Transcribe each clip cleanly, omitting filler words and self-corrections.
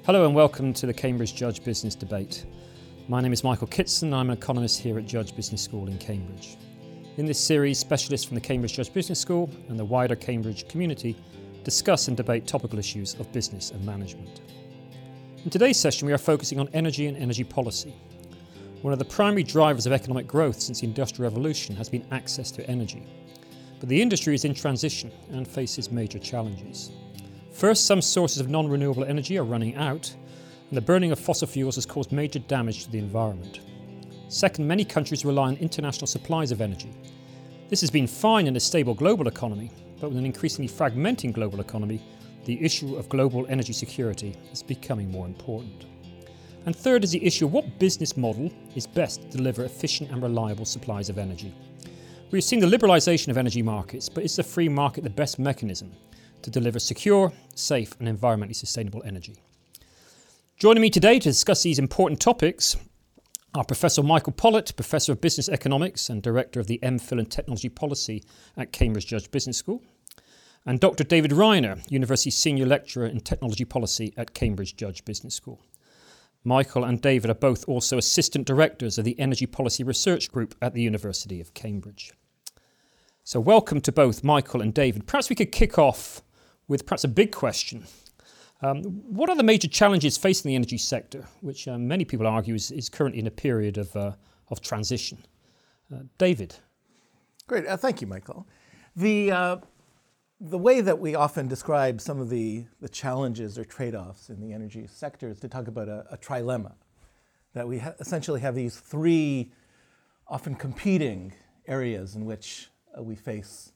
Hello and welcome to the Cambridge Judge Business Debate. My name is Michael Kitson. I'm an economist here at Judge Business School in Cambridge. In this series, specialists from the Cambridge Judge Business School and the wider Cambridge community discuss and debate topical issues of business and management. In today's session, we are focusing on energy and energy policy. One of the primary drivers of economic growth since the Industrial Revolution has been access to energy. But the industry is in transition and faces major challenges. First, some sources of non-renewable energy are running out, and the burning of fossil fuels has caused major damage to the environment. Second, many countries rely on international supplies of energy. This has been fine in a stable global economy, but with an increasingly fragmenting global economy, the issue of global energy security is becoming more important. And third is the issue of what business model is best to deliver efficient and reliable supplies of energy. We've seen the liberalisation of energy markets, but is the free market the best mechanism to deliver secure, safe and environmentally sustainable energy? Joining me today to discuss these important topics are Professor Michael Pollitt, Professor of Business Economics and Director of the MPhil in Technology Policy at Cambridge Judge Business School, and Dr. David Reiner, University Senior Lecturer in Technology Policy at Cambridge Judge Business School. Michael and David are both also Assistant Directors of the Energy Policy Research Group at the University of Cambridge. So welcome to both Michael and David. Perhaps we could kick off with perhaps a big question. What are the major challenges facing the energy sector, which many people argue is currently in a period of transition? David. Great, thank you, Michael. The way that we often describe some of the challenges or trade-offs in the energy sector is to talk about a trilemma, that we essentially have these three often competing areas in which we face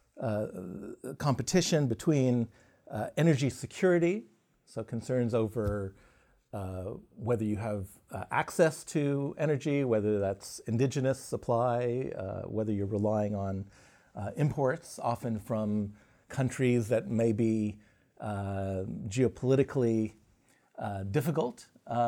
competition between energy security, so concerns over whether you have access to energy, whether that's indigenous supply, whether you're relying on imports, often from countries that may be geopolitically difficult.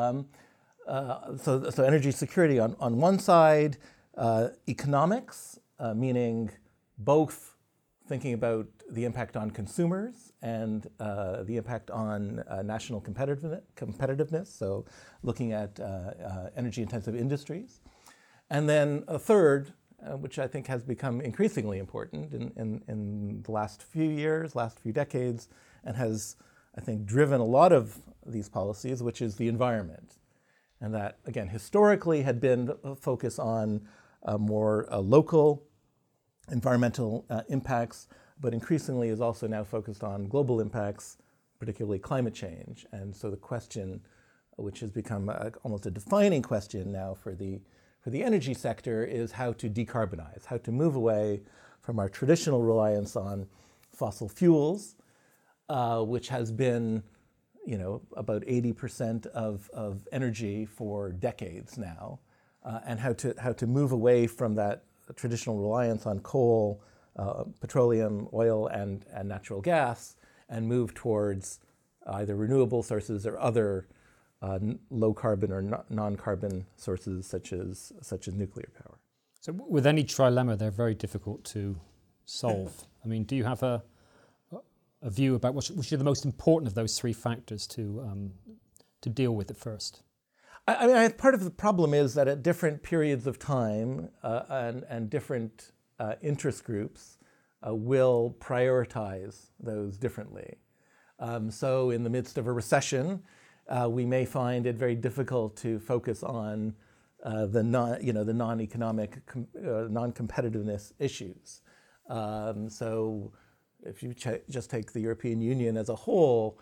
So energy security on one side, economics, meaning both thinking about the impact on consumers and the impact on national competitiveness, so looking at energy-intensive industries. And then a third, which I think has become increasingly important in the last few decades, and has, I think, driven a lot of these policies, which is the environment. And that, again, historically had been a focus on more local environmental impacts, but increasingly is also now focused on global impacts, particularly climate change. And so the question, which has become almost a defining question now for the energy sector, is how to decarbonize, how to move away from our traditional reliance on fossil fuels, which has been, about 80% of energy for decades now, and how to move away from that traditional reliance on coal, petroleum, oil, and natural gas, and move towards either renewable sources or other low carbon or non-carbon sources such as nuclear power. So with any trilemma, they're very difficult to solve. I mean, do you have a view about which are the most important of those three factors to deal with at first? I mean, part of the problem is that at different periods of time and different interest groups will prioritize those differently. So in the midst of a recession, we may find it very difficult to focus on the non-economic, non-competitiveness issues. So if you just take the European Union as a whole,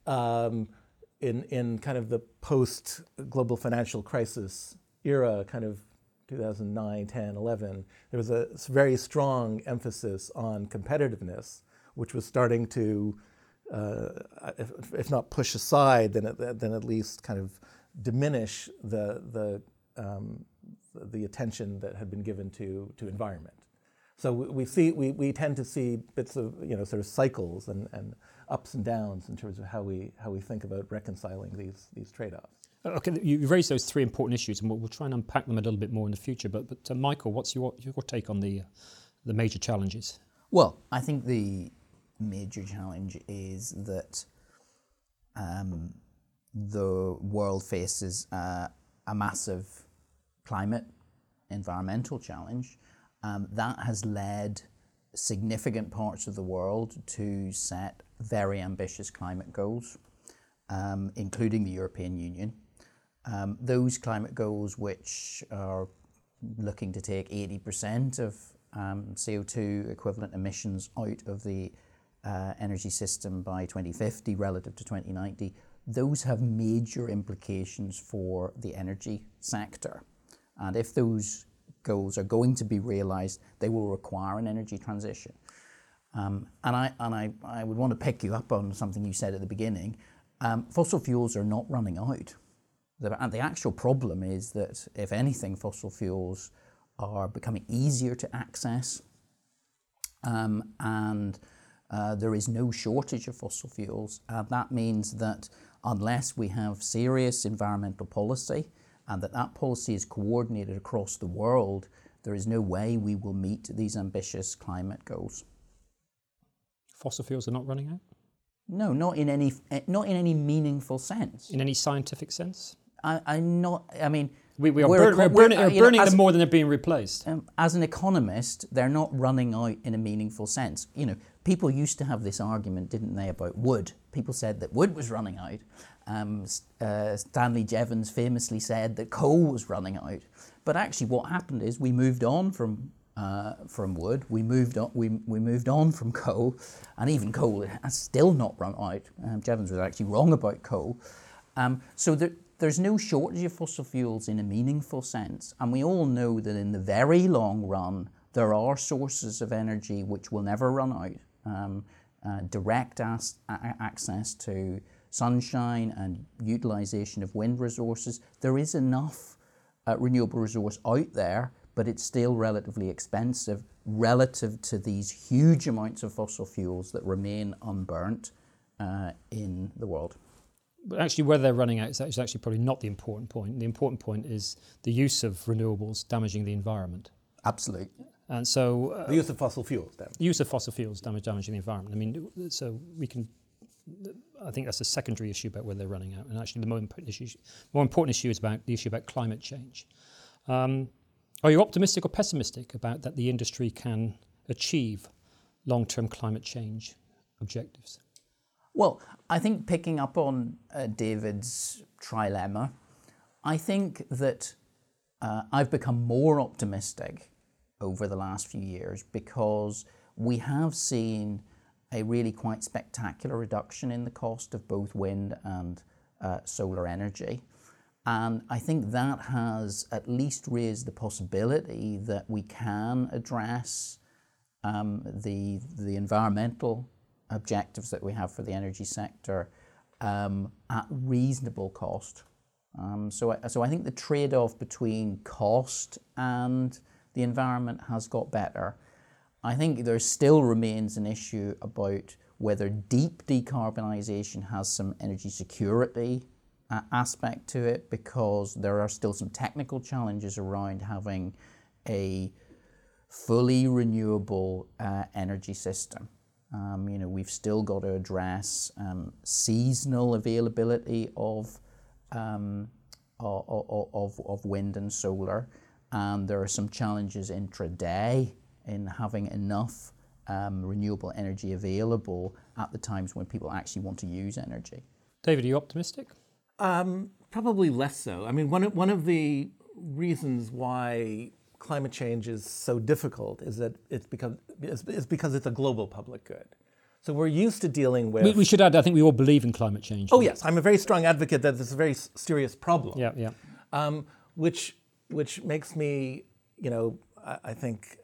in kind of the post-global financial crisis era, kind of 2009, 10, 11, there was a very strong emphasis on competitiveness, which was starting to, if not push aside, then at least kind of diminish the attention that had been given to environment. So we tend to see bits of sort of cycles and ups and downs in terms of how we think about reconciling these trade-offs. Okay, you raised those three important issues, and we'll try and unpack them a little bit more in the future. But Michael, what's your take on the major challenges? Well, I think the major challenge is that the world faces a massive climate environmental challenge. That has led significant parts of the world to set very ambitious climate goals, including the European Union. Those climate goals, which are looking to take 80% of CO2 equivalent emissions out of the energy system by 2050 relative to 2090, those have major implications for the energy sector. And if those goals are going to be realised, they will require an energy transition. And I would want to pick you up on something you said at the beginning. Fossil fuels are not running out. The actual problem is that, if anything, fossil fuels are becoming easier to access, and there is no shortage of fossil fuels. That means that unless we have serious environmental policy, and that policy is coordinated across the world, there is no way we will meet these ambitious climate goals. Fossil fuels are not running out? No, not in any meaningful sense. In any scientific sense? We're burning them more than they're being replaced. As an economist, they're not running out in a meaningful sense. People used to have this argument, didn't they, about wood. People said that wood was running out. Stanley Jevons famously said that coal was running out. But actually, what happened is we moved on from wood. We moved on from coal, and even coal has still not run out. Jevons was actually wrong about coal. So there's no shortage of fossil fuels in a meaningful sense, and we all know that in the very long run there are sources of energy which will never run out. Direct access to sunshine and utilisation of wind resources. There is enough renewable resource out there, but it's still relatively expensive relative to these huge amounts of fossil fuels that remain unburnt in the world. But actually, whether they're running out is actually probably not the important point. The important point is the use of renewables damaging the environment. Absolutely. And so... the use of fossil fuels damaging. The use of fossil fuels damaging the environment. I think that's a secondary issue about whether they're running out. And actually the more important issue is about the issue about climate change. Are you optimistic or pessimistic about that the industry can achieve long-term climate change objectives? Well, I think picking up on David's trilemma, I think that I've become more optimistic over the last few years because we have seen a really quite spectacular reduction in the cost of both wind and solar energy. And I think that has at least raised the possibility that we can address the environmental objectives that we have for the energy sector at reasonable cost. So I think the trade-off between cost and the environment has got better. I think there still remains an issue about whether deep decarbonisation has some energy security aspect to it, because there are still some technical challenges around having a fully renewable energy system. We've still got to address seasonal availability of wind and solar, and there are some challenges intraday in having enough renewable energy available at the times when people actually want to use energy. David, are you optimistic? Probably less so. I mean, one of the reasons why climate change is so difficult is that it's because it's a global public good. So we're used to dealing with... We should add, I think we all believe in climate change. Oh yes, I'm a very strong advocate that it's a very serious problem. Yeah. Which makes me, I think,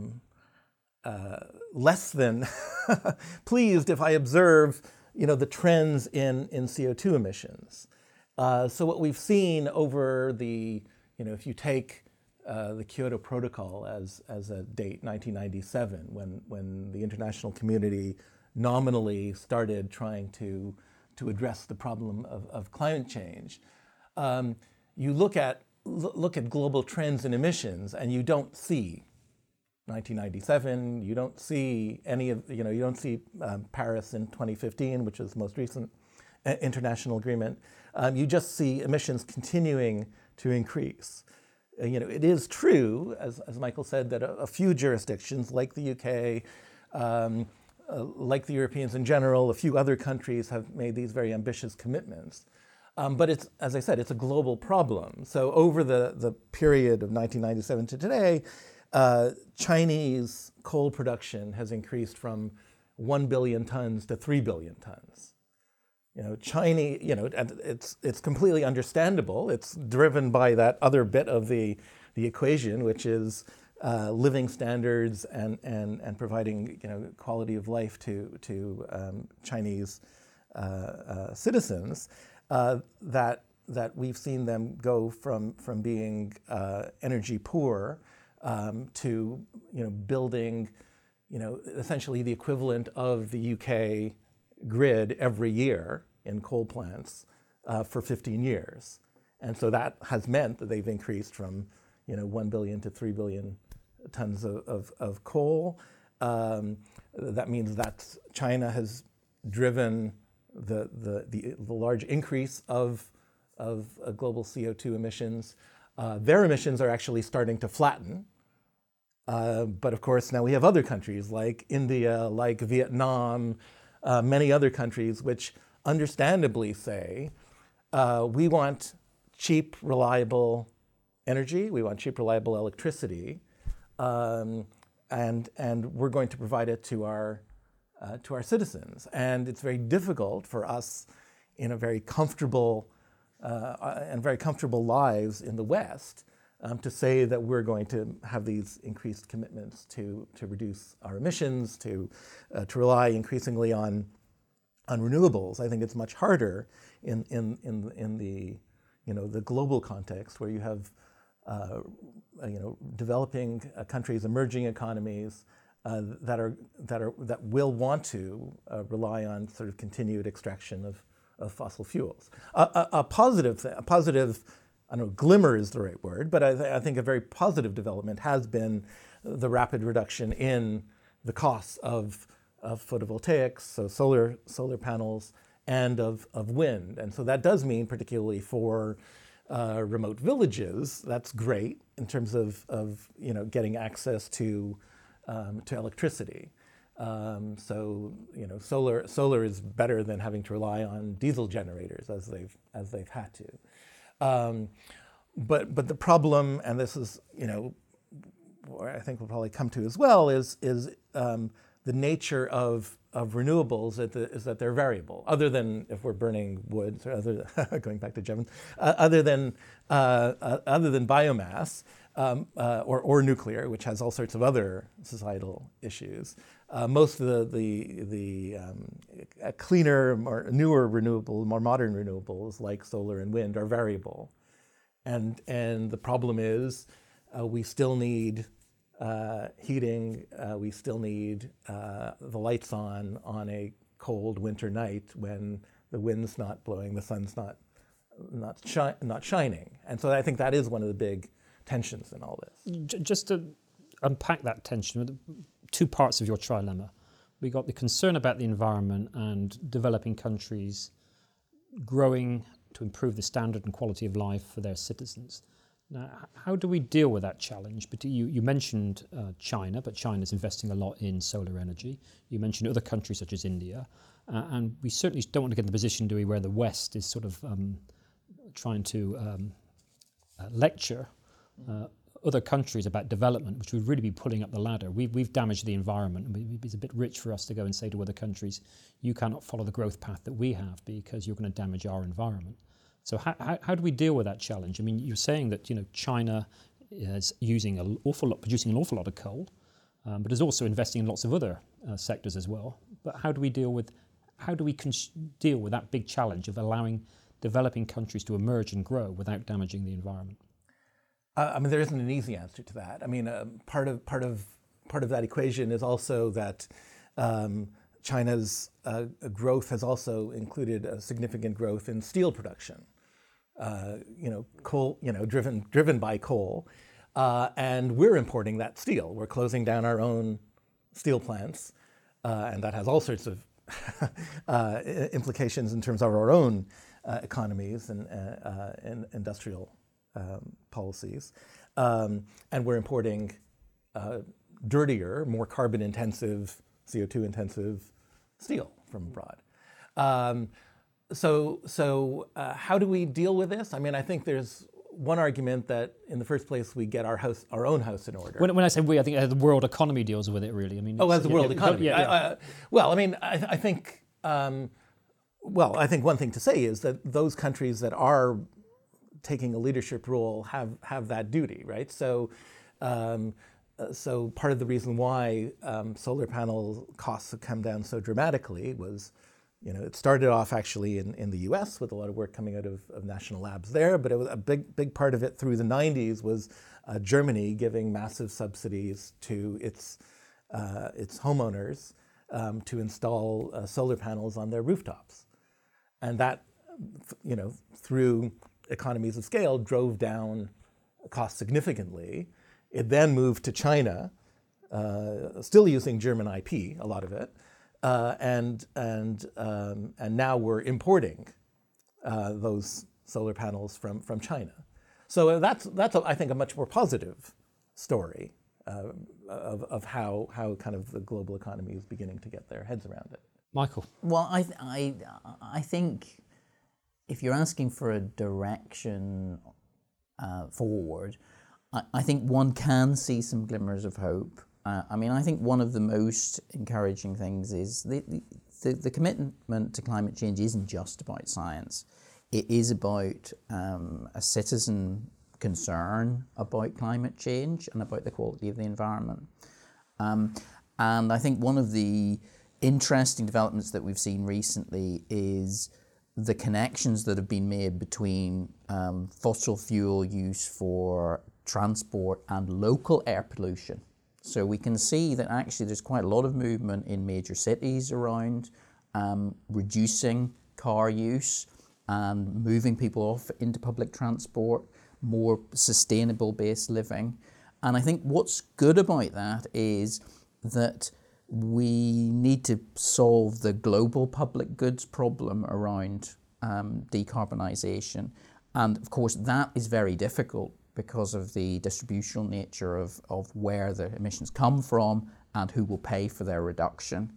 less than pleased if I observe, the trends in CO2 emissions. So what we've seen over the, if you take the Kyoto Protocol as a date, 1997, when the international community nominally started trying to address the problem of climate change, you look at global trends in emissions, and you don't see 1997. You don't see any of you don't see Paris in 2015, which is the most recent international agreement, you just see emissions continuing to increase. It is true, as Michael said, that a few jurisdictions like the UK, like the Europeans in general, a few other countries have made these very ambitious commitments. But it's, as I said, it's a global problem. So over the period of 1997 to today, Chinese coal production has increased from 1 billion tons to 3 billion tons. It's completely understandable. It's driven by that other bit of the equation, which is living standards and providing quality of life to Chinese citizens. That we've seen them go from being energy poor to building essentially the equivalent of the UK grid every year in coal plants for 15 years. And so that has meant that they've increased from 1 billion to 3 billion tons of coal. That means that China has driven the large increase of global CO2 emissions. Their emissions are actually starting to flatten. But of course, now we have other countries like India, like Vietnam, many other countries which understandably say, we want cheap, reliable energy, we want cheap, reliable electricity, and we're going to provide it to our citizens. And it's very difficult for us in a very comfortable lives in the West to say that we're going to have these increased commitments to reduce our emissions, to rely increasingly on renewables. I think it's much harder in the global context where you have developing countries, emerging economies that will want to rely on sort of continued extraction of fossil fuels. A positive, I don't know, glimmer is the right word, but I think a very positive development has been the rapid reduction in the costs of photovoltaics, so solar panels, and of wind. And so that does mean, particularly for remote villages, that's great in terms of getting access to electricity. So solar is better than having to rely on diesel generators as they've had to. But the problem, and this is where I think we'll probably come to as well, is the nature of renewables is that they're variable. Other than if we're burning wood, or going back to Jevons, other than biomass or nuclear, which has all sorts of other societal issues. Most of the cleaner, newer renewables, more modern renewables like solar and wind are variable, and the problem is we still need heating. We still need the lights on a cold winter night when the wind's not blowing, the sun's not shining, and so I think that is one of the big tensions in all this. Just to unpack that tension, two parts of your trilemma. We got the concern about the environment and developing countries growing to improve the standard and quality of life for their citizens. Now, how do we deal with that challenge? But you mentioned China, but China's investing a lot in solar energy. You mentioned other countries such as India. And we certainly don't want to get in the position, do we, where the West is sort of trying to lecture other countries about development, which would really be pulling up the ladder. We've damaged the environment, and it's a bit rich for us to go and say to other countries, you cannot follow the growth path that we have because you're going to damage our environment. So how do we deal with that challenge? I mean, you're saying that China is producing an awful lot of coal, but is also investing in lots of other sectors as well. But how do we deal with that big challenge of allowing developing countries to emerge and grow without damaging the environment? I mean, there isn't an easy answer to that. I mean, part of that equation is also that China's growth has also included a significant growth in steel production. Coal, driven by coal, and we're importing that steel. We're closing down our own steel plants, and that has all sorts of implications in terms of our own economies and industrial policies. And we're importing dirtier, more carbon-intensive, CO2-intensive steel from abroad. So how do we deal with this? I mean, I think there's one argument that, in the first place, we get our own house in order. When I say we, I think the world economy deals with it, really. I mean, as the world economy. Well, I mean, I think. I think one thing to say is that those countries that are taking a leadership role have that duty, right? So part of the reason why solar panel costs have come down so dramatically was, it started off actually in the US with a lot of work coming out of national labs there, but it was a big part of it through the 90s was Germany giving massive subsidies to its homeowners to install solar panels on their rooftops. And that, through economies of scale, drove down costs significantly. It then moved to China, still using German IP, a lot of it, and now we're importing those solar panels from China. So that's I think a much more positive story of how kind of the global economy is beginning to get their heads around it. Michael. Well, I think if you're asking for a direction forward, I think one can see some glimmers of hope. I think one of the most encouraging things is the commitment to climate change isn't just about science. It is about a citizen concern about climate change and about the quality of the environment. And I think one of the interesting developments that we've seen recently is the connections that have been made between fossil fuel use for transport and local air pollution. So we can see that actually there's quite a lot of movement in major cities around reducing car use and moving people off into public transport, more sustainable based living. And I think what's good about that is that we need to solve the global public goods problem around decarbonisation. And of course, that is very difficult because of the distributional nature of where the emissions come from and who will pay for their reduction.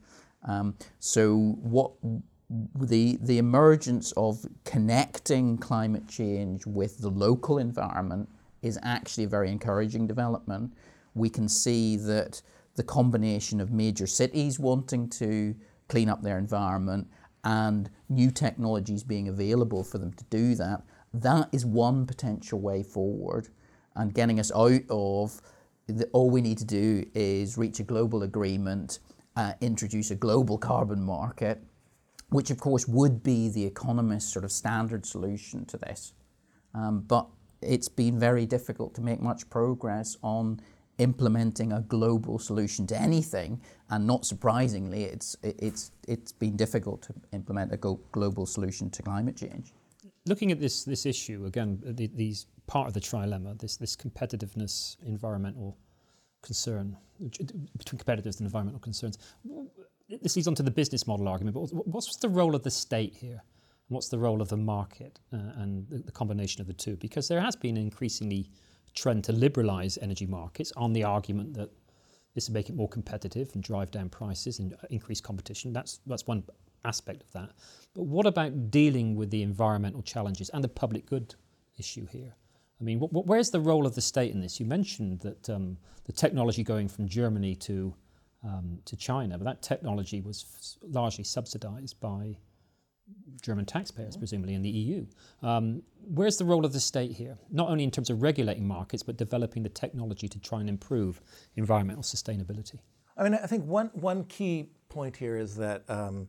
So what the emergence of connecting climate change with the local environment is actually a very encouraging development. We can see that the combination of major cities wanting to clean up their environment and new technologies being available for them to do that, that is one potential way forward, and getting us out of all we need to do is reach a global agreement, introduce a global carbon market, which of course would be the economist's sort of standard solution to this. But it's been very difficult to make much progress on implementing a global solution to anything, and not surprisingly, it's been difficult to implement a global solution to climate change. Looking at this issue again, these part of the trilemma, this competitiveness, environmental concern, between competitiveness and environmental concerns. This leads on to the business model argument. But what's the role of the state here? What's the role of the market and the combination of the two? Because there has been an increasingly trend to liberalise energy markets on the argument that this will make it more competitive and drive down prices and increase competition. That's one aspect of that. But what about dealing with the environmental challenges and the public good issue here? I mean, where's the role of the state in this? You mentioned that the technology going from Germany to China, but that technology was largely subsidised by German taxpayers, presumably, in the EU. Where's the role of the state here? Not only in terms of regulating markets, but developing the technology to try and improve environmental sustainability. I mean, I think one key point here is that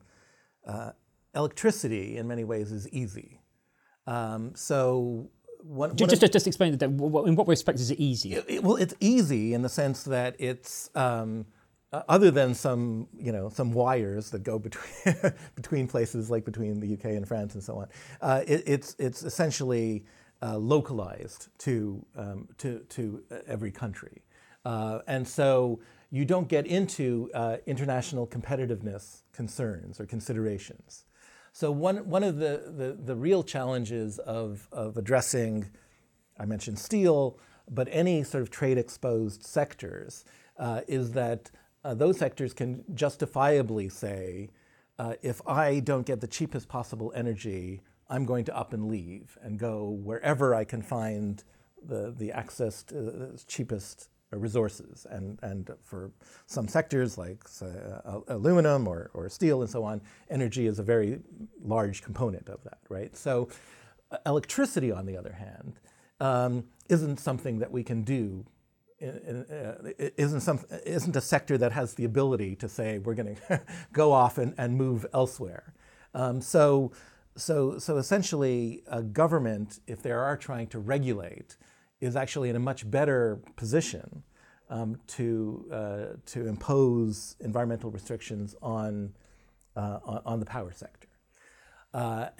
electricity, in many ways, is easy. Just explain that. In what respect is it easy? Well, it's easy in the sense that it's other than some wires that go between places, like between the UK and France and so on. It's essentially localized to every country, and so you don't get into international competitiveness concerns or considerations. So one of the real challenges of addressing, I mentioned steel, but any sort of trade-exposed sectors is that those sectors can justifiably say, if I don't get the cheapest possible energy, I'm going to up and leave and go wherever I can find the access to the cheapest resources. And for some sectors like aluminum or steel and so on, energy is a very large component of that, right? So electricity, on the other hand, isn't something that we can do. Isn't a sector that has the ability to say we're going to go off and move elsewhere. So essentially, a government, if they are trying to regulate, is actually in a much better position to impose environmental restrictions on the power sector. I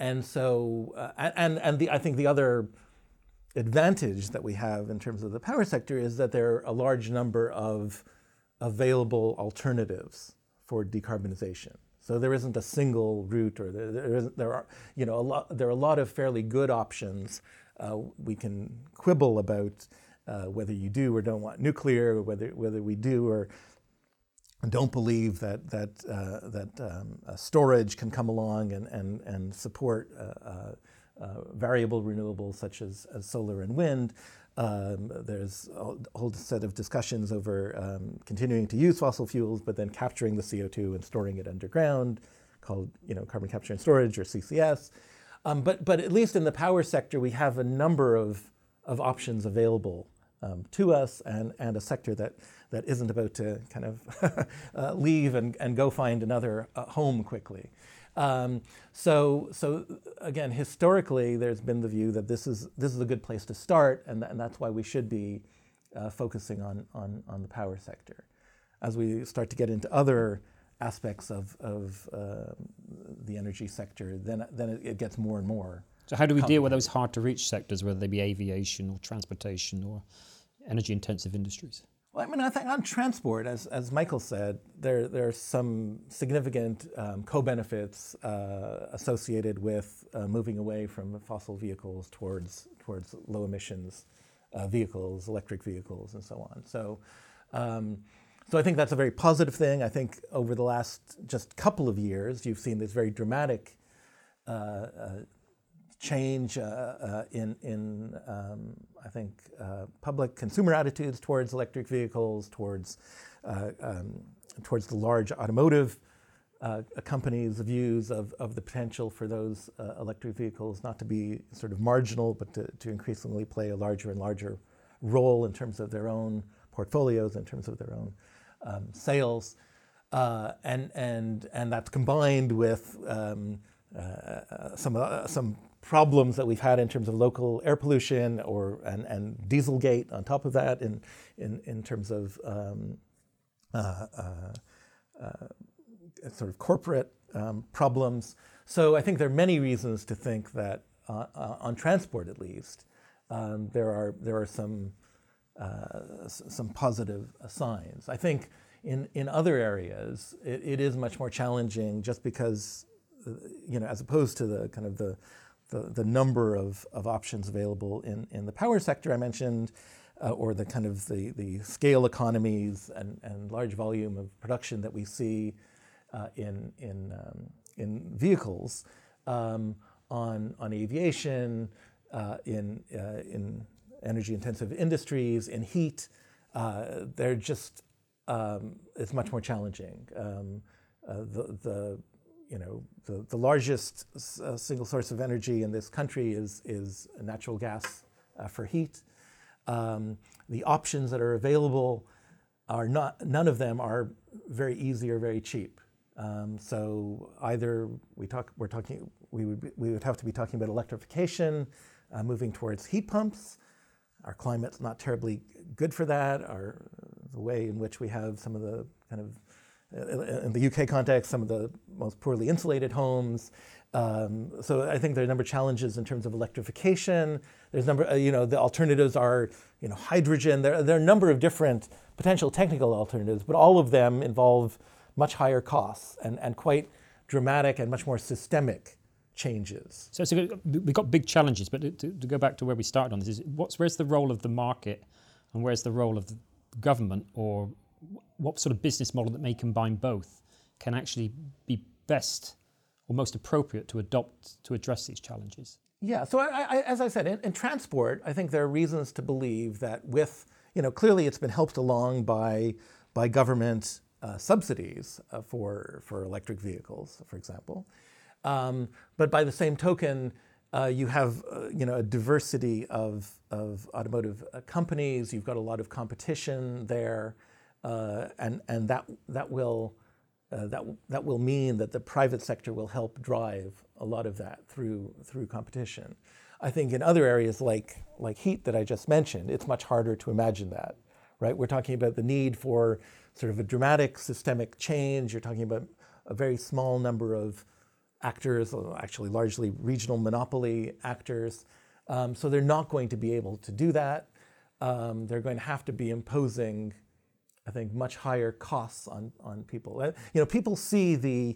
think the other advantage that we have in terms of the power sector is that there are a large number of available alternatives for decarbonization. So there isn't a single route, or there are a lot of fairly good options. We can quibble about whether you do or don't want nuclear, or whether we do or don't believe that storage can come along and support variable renewables such as solar and wind. There's a whole set of discussions over continuing to use fossil fuels, but then capturing the CO2 and storing it underground, called carbon capture and storage, or CCS. But at least in the power sector, we have a number of options available to us, and a sector that isn't about to kind of leave and go find another home quickly. So again, historically, there's been the view that this is a good place to start, and that's why we should be focusing on the power sector. As we start to get into other aspects of the energy sector, then it gets more and more. So how do we deal with those hard-to-reach sectors, whether they be aviation or transportation or energy-intensive industries? Well, I mean, I think on transport, as Michael said, there are some significant co-benefits associated with moving away from fossil vehicles towards low emissions vehicles, electric vehicles, and so on. So I think that's a very positive thing. I think over the last just couple of years, you've seen this very dramatic change in I think public consumer attitudes towards electric vehicles, towards the large automotive companies' views of the potential for those electric vehicles not to be sort of marginal, but to increasingly play a larger and larger role in terms of their own portfolios, in terms of their own sales, and that's combined with some problems that we've had in terms of local air pollution and Dieselgate on top of that in terms of sort of corporate problems. So I think there are many reasons to think that on transport at least there are some positive signs. I think in other areas it is much more challenging, just because as opposed to the kind of the number of options available in the power sector I mentioned, or the kind of the scale economies and large volume of production that we see in vehicles, on aviation, in energy intensive industries, in heat, they're just it's much more challenging. The largest single source of energy in this country is natural gas for heat. The options that are available are none of them are very easy or very cheap. So either we would have to be talking about electrification, moving towards heat pumps. Our climate's not terribly good for that. The way in which we have some of the kind of in the UK context, some of the most poorly insulated homes. So I think there are a number of challenges in terms of electrification. There's the alternatives are, hydrogen. There are a number of different potential technical alternatives, but all of them involve much higher costs and quite dramatic and much more systemic changes. So we've got big challenges, but to go back to where we started on this, where's the role of the market and where's the role of the government, or what sort of business model that may combine both can actually be best or most appropriate to adopt to address these challenges? Yeah, so as I said, in transport, I think there are reasons to believe that with, clearly it's been helped along by government subsidies for electric vehicles, for example. But by the same token, you have a diversity of automotive companies. You've got a lot of competition there, and that will mean that the private sector will help drive a lot of that through competition. I think in other areas like heat that I just mentioned, it's much harder to imagine that, right? We're talking about the need for sort of a dramatic systemic change. You're talking about a very small number of actors, actually largely regional monopoly actors. So they're not going to be able to do that. They're going to have to be imposing, I think, much higher costs on people. People see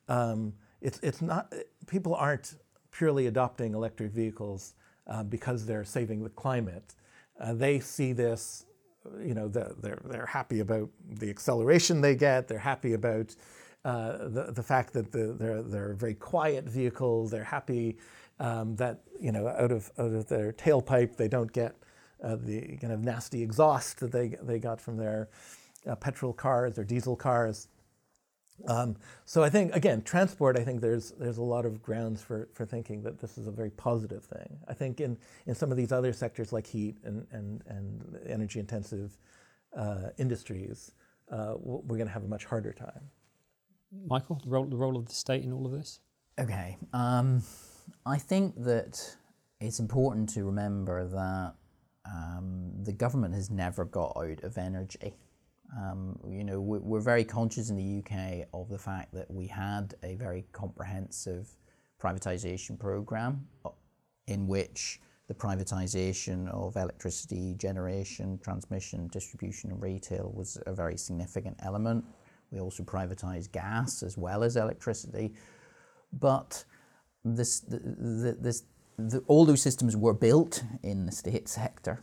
people aren't purely adopting electric vehicles because they're saving the climate. They see this, they're happy about the acceleration they get. They're happy about the fact that they're very quiet vehicles. They're happy that out of their tailpipe they don't get the kind of nasty exhaust that they got from their petrol cars or diesel cars. So I think, again, transport, I think there's a lot of grounds for thinking that this is a very positive thing. I think in some of these other sectors like heat and energy intensive industries, we're going to have a much harder time. Michael, the role of the state in all of this? Okay. I think that it's important to remember that the government has never got out of energy. We're very conscious in the UK of the fact that we had a very comprehensive privatisation programme in which the privatisation of electricity generation, transmission, distribution and retail was a very significant element. We also privatised gas as well as electricity. But all those systems were built in the state sector.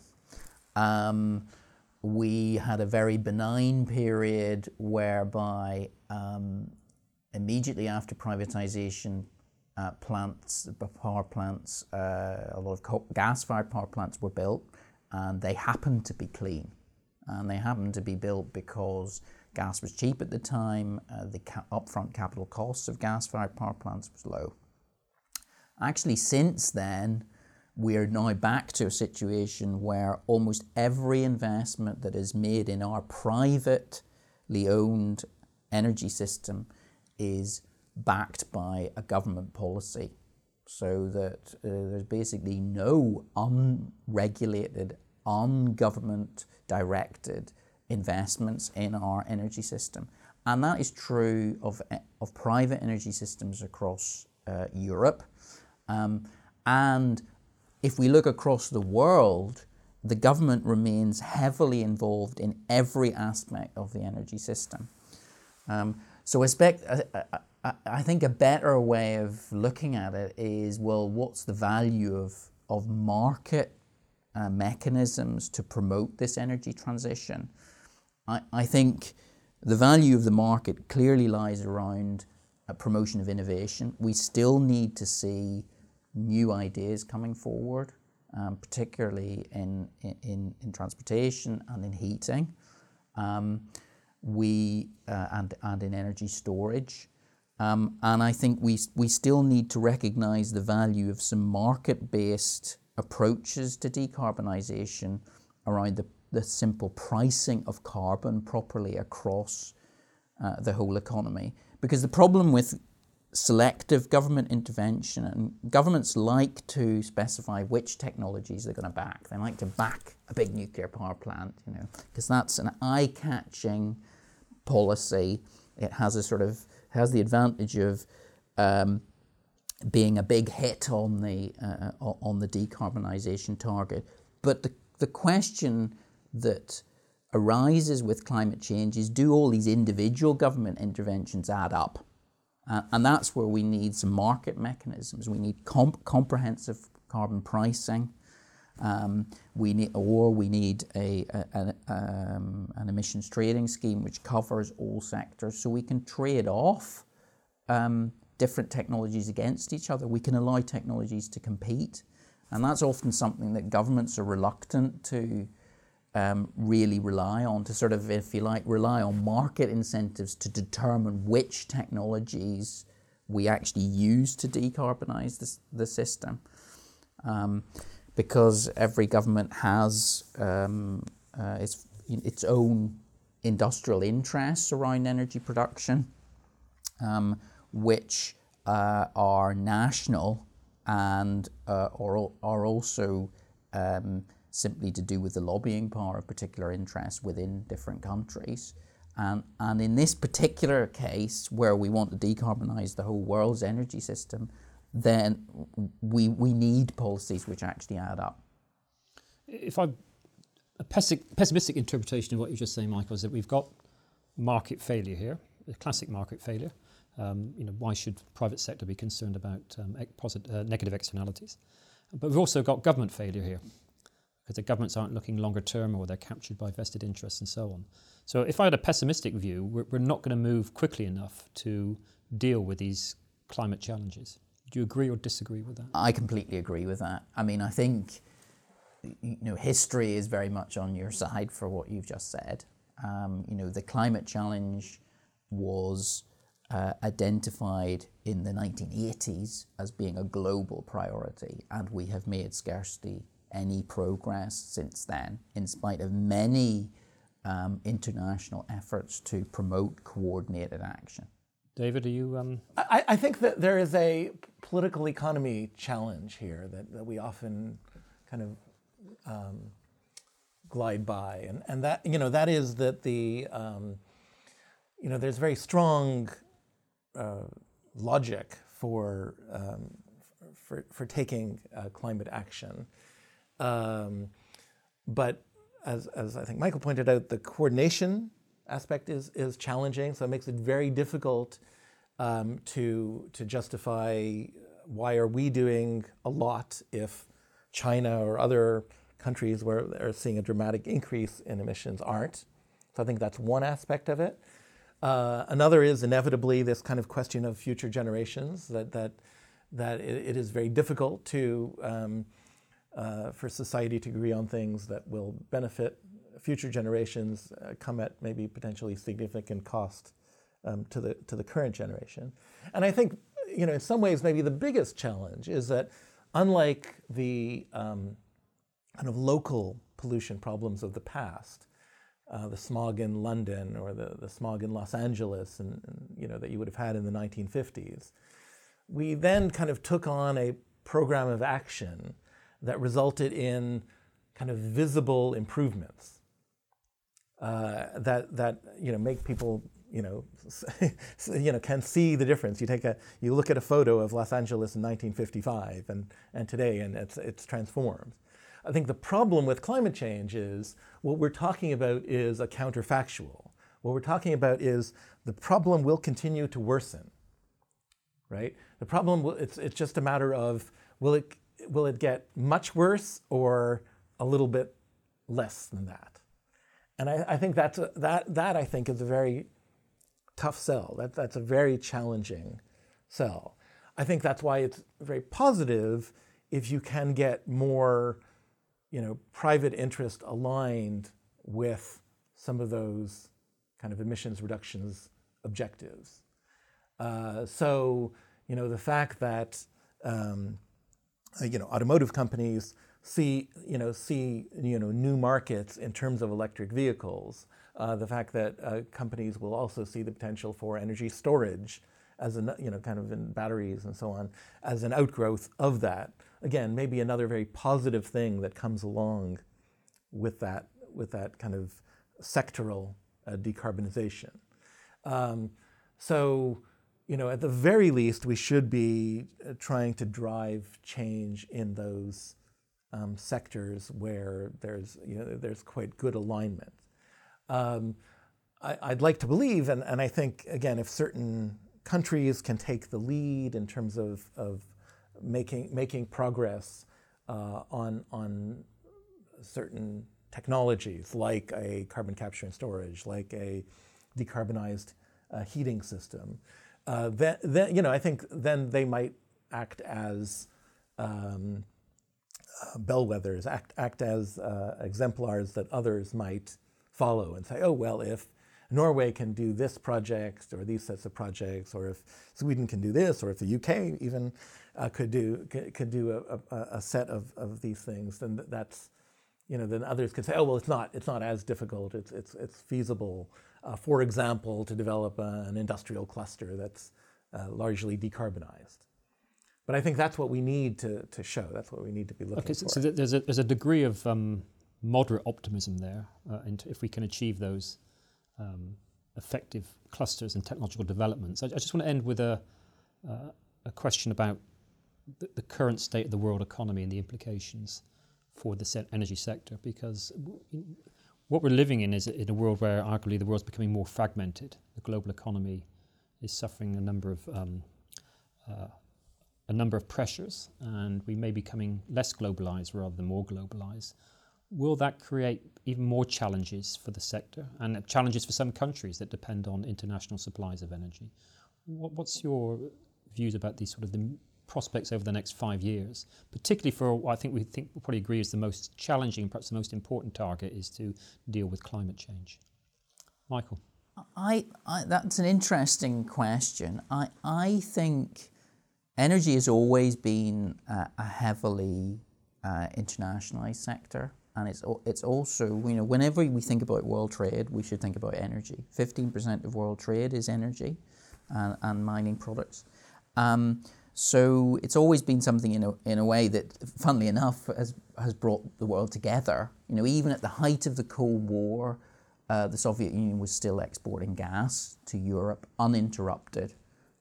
We had a very benign period whereby immediately after privatisation, power plants, a lot of gas-fired power plants were built, and they happened to be clean. And they happened to be built because gas was cheap at the time, the upfront capital costs of gas-fired power plants was low. Actually, since then, we are now back to a situation where almost every investment that is made in our privately owned energy system is backed by a government policy, so that there's basically no unregulated, un-government directed investments in our energy system. And that is true of private energy systems across Europe. And if we look across the world, the government remains heavily involved in every aspect of the energy system. So I think a better way of looking at it is, well, what's the value of market mechanisms to promote this energy transition? I think the value of the market clearly lies around a promotion of innovation. We still need to see new ideas coming forward, particularly in transportation and in heating, and in energy storage. And I think we still need to recognise the value of some market-based approaches to decarbonisation around the simple pricing of carbon properly across the whole economy. Because the problem with selective government intervention, and governments like to specify which technologies they're going to back. They like to back a big nuclear power plant, because that's an eye-catching policy. It has has the advantage of being a big hit on the decarbonisation target. But the question that arises with climate change is, do all these individual government interventions add up? And that's where we need some market mechanisms. We need comprehensive carbon pricing. We need an emissions trading scheme which covers all sectors, so we can trade off different technologies against each other. We can allow technologies to compete, and that's often something that governments are reluctant to really rely on, to sort of, if you like, rely on market incentives to determine which technologies we actually use to decarbonise the system. Because every government has its own industrial interests around energy production, which are national and are also simply to do with the lobbying power of particular interests within different countries. And in this particular case, where we want to decarbonise the whole world's energy system, then we need policies which actually add up. A pessimistic interpretation of what you're just saying, Michael, is that we've got market failure here, a classic market failure. Why should private sector be concerned about negative externalities? But we've also got government failure here, because the governments aren't looking longer term, or they're captured by vested interests and so on. So if I had a pessimistic view, we're not going to move quickly enough to deal with these climate challenges. Do you agree or disagree with that? I completely agree with that. I mean, I think history is very much on your side for what you've just said. The climate challenge was identified in the 1980s as being a global priority, and we have made scarcely any progress since then, in spite of many international efforts to promote coordinated action. David, are you... I think that there is a political economy challenge here that we often kind of glide by, and that that is that there's very strong logic for taking climate action, but as I think Michael pointed out, the coordination aspect is challenging, so it makes it very difficult to justify why are we doing a lot if China or other countries where they're seeing a dramatic increase in emissions aren't. So I think that's one aspect of it. Another is inevitably this kind of question of future generations, that it is very difficult to for society to agree on things that will benefit future generations, come at maybe potentially significant cost to the current generation. And I think in some ways maybe the biggest challenge is that unlike the kind of local pollution problems of the past, the smog in London or the smog in Los Angeles, and that you would have had in the 1950s, we then kind of took on a program of action that resulted in kind of visible improvements that make people can see the difference. You look at a photo of Los Angeles in 1955 and today, and it's transformed. I think the problem with climate change is what we're talking about is a counterfactual. What we're talking about is the problem will continue to worsen, right? The problem it's just a matter of will it get much worse or a little bit less than that? And I think that I think is a very tough sell. That's a very challenging sell. I think that's why it's very positive if you can get more, private interest aligned with some of those kind of emissions reductions objectives. So the fact that automotive companies see new markets in terms of electric vehicles. The fact that companies will also see the potential for energy storage as kind of in batteries and so on, as an outgrowth of that. Again, maybe another very positive thing that comes along with that kind of sectoral decarbonization. So, at the very least, we should be trying to drive change in those sectors where there's quite good alignment. I'd like to believe, and I think, again, if certain countries can take the lead in terms of making progress on certain technologies, like a carbon capture and storage, like a decarbonized heating system, then I think then they might act as bellwethers, act as exemplars that others might follow and say, oh, well, if Norway can do this project or these sets of projects, or if Sweden can do this, or if the UK even could do a set of these things, then that's, then others could say, oh, well, it's not as difficult. It's feasible, for example, to develop an industrial cluster that's largely decarbonized. But I think that's what we need to show. That's what we need to be looking for. So there's a degree of moderate optimism there, if we can achieve those effective clusters and technological developments. I just want to end with a question about the current state of the world economy and the implications for the energy sector, because what we're living in is in a world where arguably the world's becoming more fragmented. The global economy is suffering a number of pressures, and we may be becoming less globalized rather than more globalized. Will that create even more challenges for the sector and challenges for some countries that depend on international supplies of energy? What's your views about these sort of the prospects over the next 5 years, particularly for what I think we'll probably agree is the most challenging, perhaps the most important target, is to deal with climate change? Michael? That's an interesting question. I think energy has always been a heavily internationalized sector. And it's also, whenever we think about world trade, we should think about energy. 15% of world trade is energy and mining products. So it's always been something in a way that, funnily enough, has brought the world together. Even at the height of the Cold War, the Soviet Union was still exporting gas to Europe uninterrupted.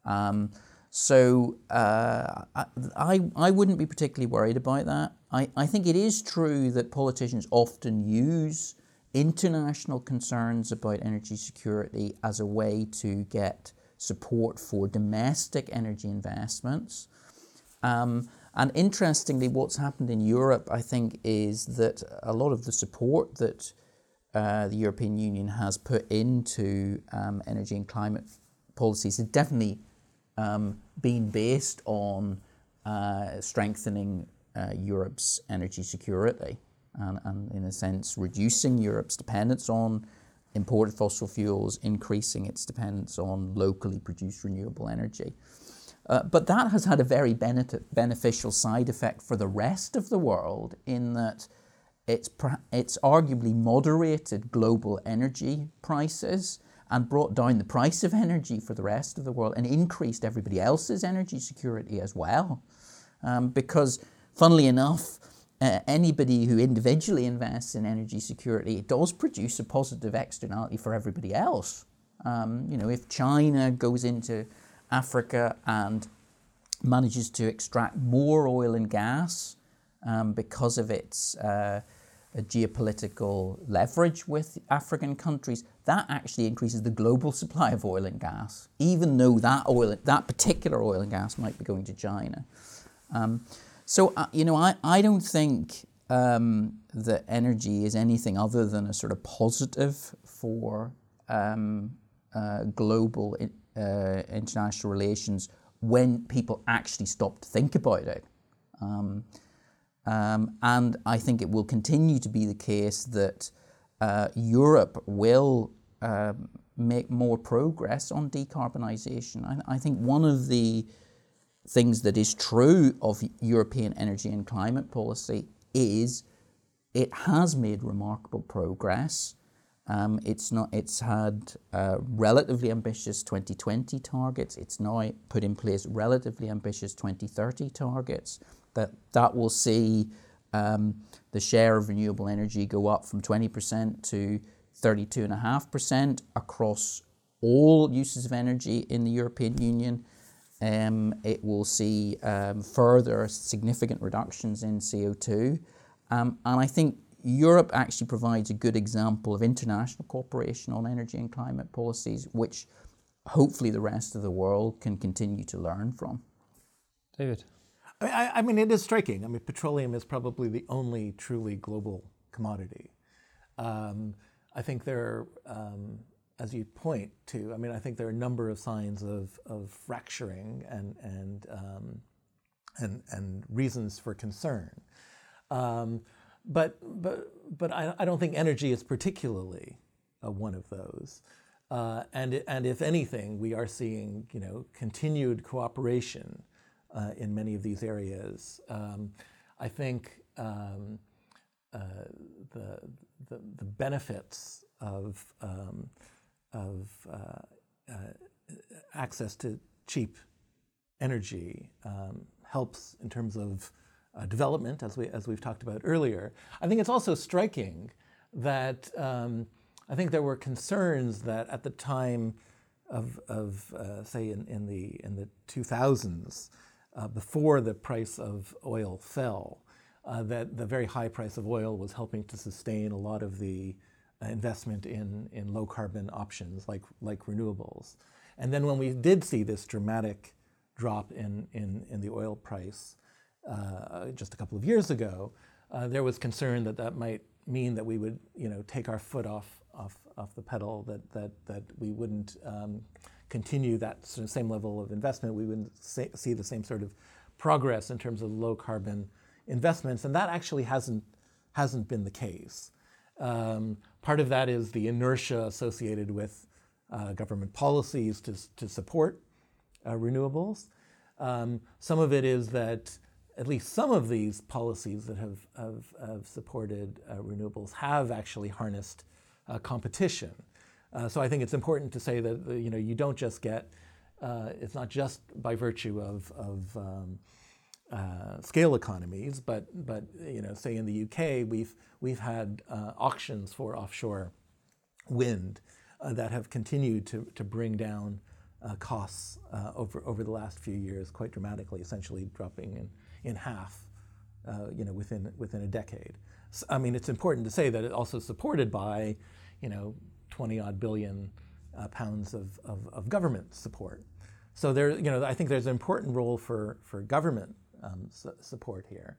So I wouldn't be particularly worried about that. I think it is true that politicians often use international concerns about energy security as a way to get support for domestic energy investments. And interestingly, what's happened in Europe, I think, is that a lot of the support that the European Union has put into energy and climate policies has definitely been based on strengthening Europe's energy security and, in a sense, reducing Europe's dependence on imported fossil fuels, increasing its dependence on locally produced renewable energy. But that has had a very beneficial side effect for the rest of the world, in that it's arguably moderated global energy prices and brought down the price of energy for the rest of the world and increased everybody else's energy security as well. Because, funnily enough, anybody who individually invests in energy security, it does produce a positive externality for everybody else. If China goes into Africa and manages to extract more oil and gas because of its geopolitical leverage with African countries, that actually increases the global supply of oil and gas, even though that particular oil and gas might be going to China. So I don't think that energy is anything other than a sort of positive for global international relations when people actually stop to think about it. And I think it will continue to be the case that Europe will make more progress on decarbonisation. I think one of the things that is true of European energy and climate policy is it has made remarkable progress. It's had relatively ambitious 2020 targets. It's now put in place relatively ambitious 2030 targets that will see the share of renewable energy go up from 20% to 32.5% across all uses of energy in the European Union. It will see further significant reductions in CO2. And I think Europe actually provides a good example of international cooperation on energy and climate policies, which hopefully the rest of the world can continue to learn from. David? I mean, it is striking. I mean, petroleum is probably the only truly global commodity. I think there are, as you point to, I mean, I think there are a number of signs of fracturing and reasons for concern. But I don't think energy is particularly one of those. And if anything, we are seeing, you know, continued cooperation in many of these areas. I think the benefits of access to cheap energy helps in terms of development, as we've talked about earlier. I think it's also striking that I think there were concerns that at the time of say in the 2000s, before the price of oil fell, that the very high price of oil was helping to sustain a lot of the investment in low carbon options like renewables. And then when we did see this dramatic drop in the oil price just a couple of years ago, there was concern that might mean that we would, you know, take our foot off the pedal, that we wouldn't continue that sort of same level of investment. We wouldn't see the same sort of progress in terms of low carbon investments, and that actually hasn't been the case. Part of that is the inertia associated with government policies to support renewables. Some of it is that at least some of these policies that have supported renewables have actually harnessed competition. So I think it's important to say that, you know, you don't just get, it's not just by virtue of scale economies, but you know, say in the UK, we've had auctions for offshore wind that have continued to bring down costs over the last few years quite dramatically, essentially dropping in half, you know, within a decade. So, I mean, it's important to say that it's also supported by, you know, 20-odd billion pounds of government support. So there, you know, I think there's an important role for government support here.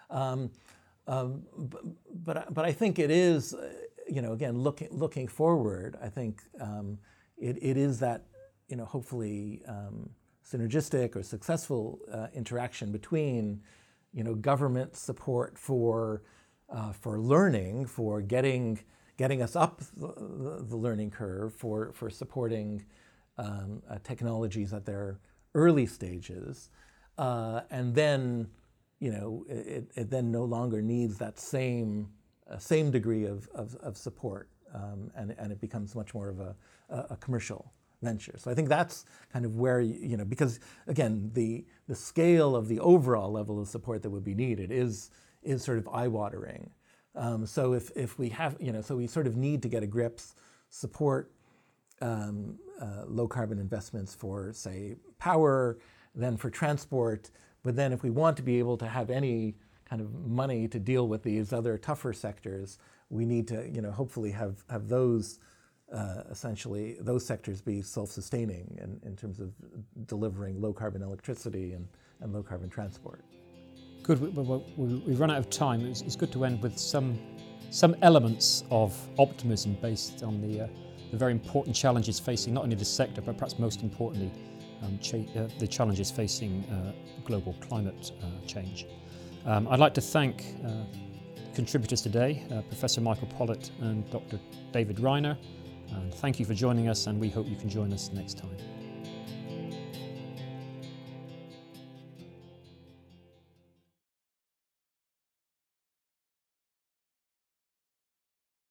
But I think it is, you know, again, looking forward, I think it is that, you know, hopefully synergistic or successful interaction between, you know, government support for learning, for getting us up the learning curve, for supporting technologies at their early stages, and then, you know, it then no longer needs that same degree of support, and it becomes much more of a commercial venture. So I think that's kind of where, you know, because again, the scale of the overall level of support that would be needed is sort of eye-watering. So if we have, you know, so we sort of need to get a grip, support low carbon investments for, say, power, then for transport, but then if we want to be able to have any kind of money to deal with these other tougher sectors, we need to, you know, hopefully have those essentially those sectors be self-sustaining in terms of delivering low carbon electricity and low carbon transport. Good. We've run out of time. It's good to end with some elements of optimism based on the very important challenges facing not only the sector, but perhaps most importantly, the challenges facing global climate change. I'd like to thank contributors today, Professor Michael Pollitt and Dr. David Reiner. And thank you for joining us, and we hope you can join us next time.